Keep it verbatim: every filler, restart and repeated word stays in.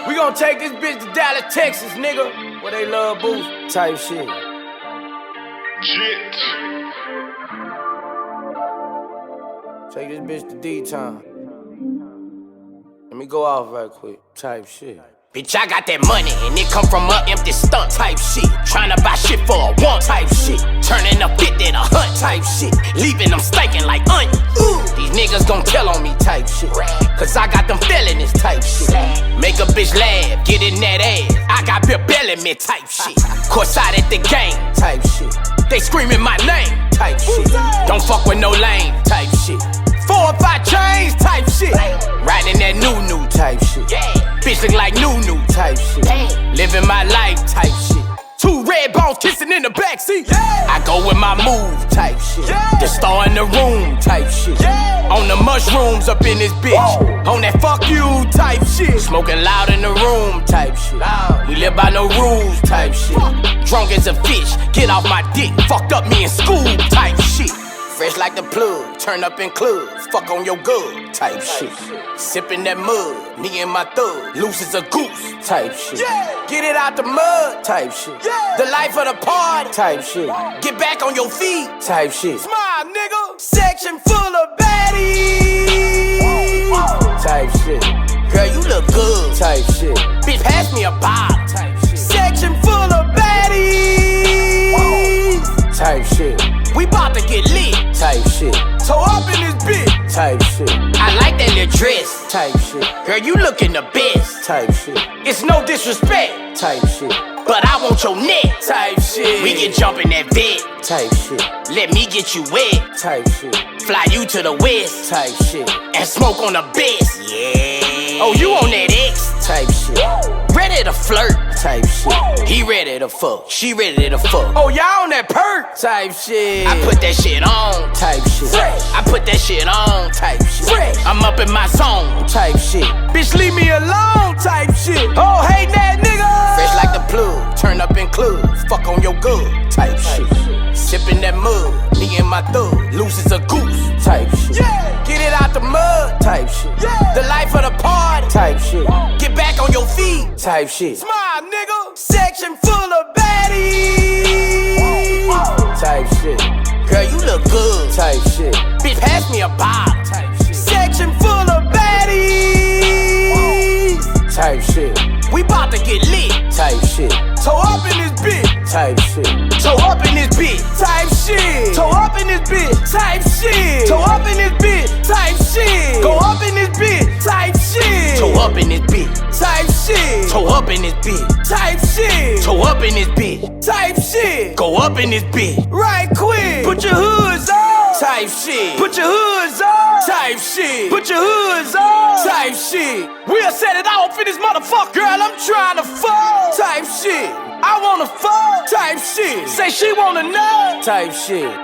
We gon' take this bitch to Dallas, Texas, nigga, where they love booze type shit. Shit. Take this bitch to D-Town. Let me go off right quick, type shit. Bitch, I got that money and it come from a empty stunt type shit. Tryna buy shit for a one type shit. Turning a fifty to hunt type shit. Leaving them stinking like onion. Ooh, these niggas gon' tell on me type shit. Cause I got them felonies type shit. Make a bitch laugh, get in that ass. I got Bill Bellamy type shit. Courtside at the game type shit. They screaming my name type shit. Don't fuck with no lame type shit. Four or five chains type shit. Riding that new-new type shit. Bitch look like new-new type shit. Living my life type shit. Two red bones kissing in the backseat. I go with my move type shit. The star in the room type shit. On the mushrooms up in this bitch. On that fuck you type shit. Smoking loud in the room type shit. We live by no rules type shit. Drunk as a fish, get off my dick. Fucked up me in school type shit. Fresh like the plug, turn up in clubs, fuck on your good type shit. Sippin' that mud, me and my thug, loose as a goose type shit. Get it out the mud type shit. The life of the party type shit. Get back on your feet type shit. Smile, nigga. Section full of baddies type shit. Girl, you look good type shit. Bitch, pass me a bottle type shit. Section full of baddies type shit. We bout to get lit type shit. So up in this bitch type shit. I like that little dress type shit. Girl, you looking the best type shit. It's no disrespect type shit, but I want your neck type shit. We can jump in that bed type shit. Let me get you wet type shit. Fly you to the west type shit. And smoke on the best, yeah. Oh, you on that X type shit. Ready to flirt type shit. He ready to fuck, she ready to fuck. Oh, y'all on that perk type shit. I put that shit on type shit. Fresh. I put that shit on type shit. Fresh. I'm up in my zone type shit. Bitch, leave me alone type shit. Oh, hey, that nigga. Fresh like the plug, turn up in clubs, fuck on your good type shit. Sippin' that mud, me and my thug, loose as a goose type shit. Get it out the mud type shit. The life of the party type shit. Get back on your feet type shit. Smile, nigga. Section full of baddies type shit. Girl, you look good type shit. Bitch, pass me a bottle type shit. Section full of baddies type shit. We bout to get lit type shit. So up in this bitch type shit. So up in this bitch type shit. So up in this bitch type shit. So up in this bitch type shit. Go up in this bitch type shit. So up in this bitch type shit. So up in this bitch type shit. So up in this bitch type shit. Go up in this bitch right quick. Put your hoods on type shit. Put your hoods on type shit. Put your hoods on type shit. We'll set it off in this motherfucker. Girl, I'm trying to fuck type shit. I wanna fuck type shit. Say she wanna know type shit.